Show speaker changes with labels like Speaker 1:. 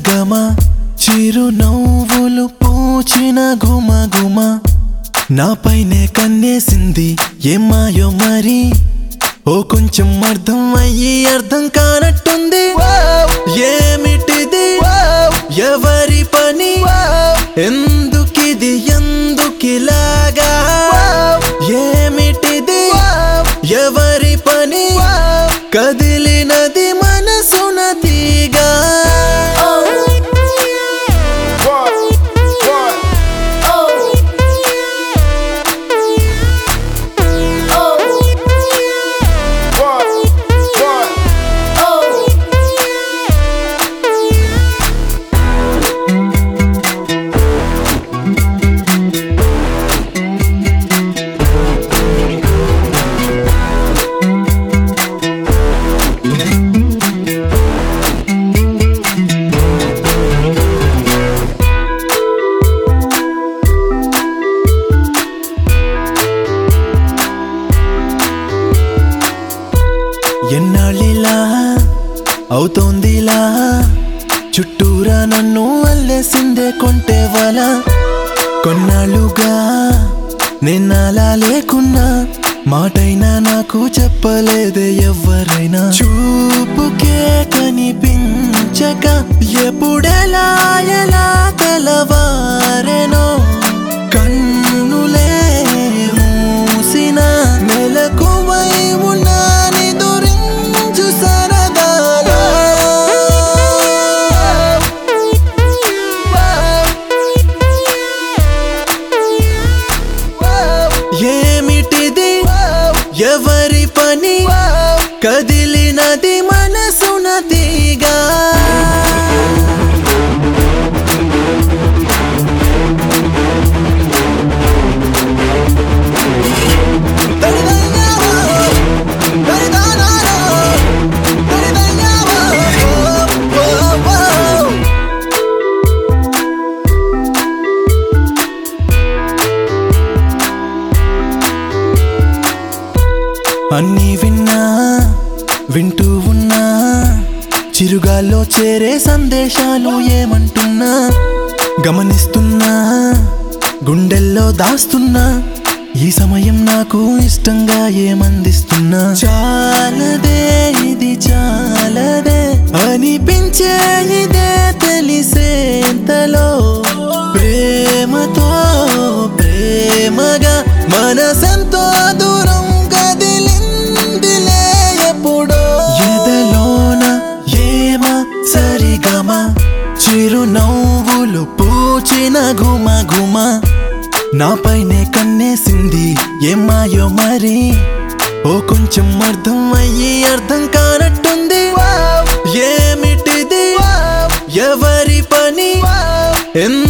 Speaker 1: సరిగమ చిరునవ్వులు పూచిన గుమ గుమ నాపైనే కన్నేసింది ఏమాయో మరి ఓ కొంచెం అర్థం అయ్యి అర్థం కానట్టుంది ఏమిటిది ఎవరి పని ఎందుకిది ఎందుకిలాగా ఏమిటిది ఎవరి పని కదిలినది మనసున తీగా ఎన్నాళ్ళిలా అవుతోందిలా చుట్టూరా నన్ను అల్లేసిందే కొంటే వల కొన్నాళ్ళుగా నిన్నలా లేకున్నా మాటైనా నాకు చెప్పలేదే ఎవ్వరైనా చూపుకే కనిపించక ఎప్పుడెలా ఎలా తెలవారెనో కన్నులే మూసిన మెలకువై ఉన్నా ఏమిటిది ఎవరి పని కదిలినది మనసున తీగా అన్నీ విన్నా వింటూ ఉన్నా చిరుగాల్లో చేరే సందేశాలు ఏమంటున్నా గమనిస్తున్నా గుండెల్లో దాస్తున్నా ఈ సమయం నాకు ఇష్టంగా ఏమందిస్తున్నా చాలదే ఇది చాలదే అనిపించే ఇదే తెలిసేంతలో ప్రేమతో ప్రేమగా మనసెంతో దూరం సరిగమ చిరునవ్వులు పూచిన గుమ గుమ నాపైనే కన్నేసింది ఏమాయో మరి ఓ కొంచెం అర్థం అయ్యి అర్థం కానట్టుంది ఏమిటిది ఎవరి పని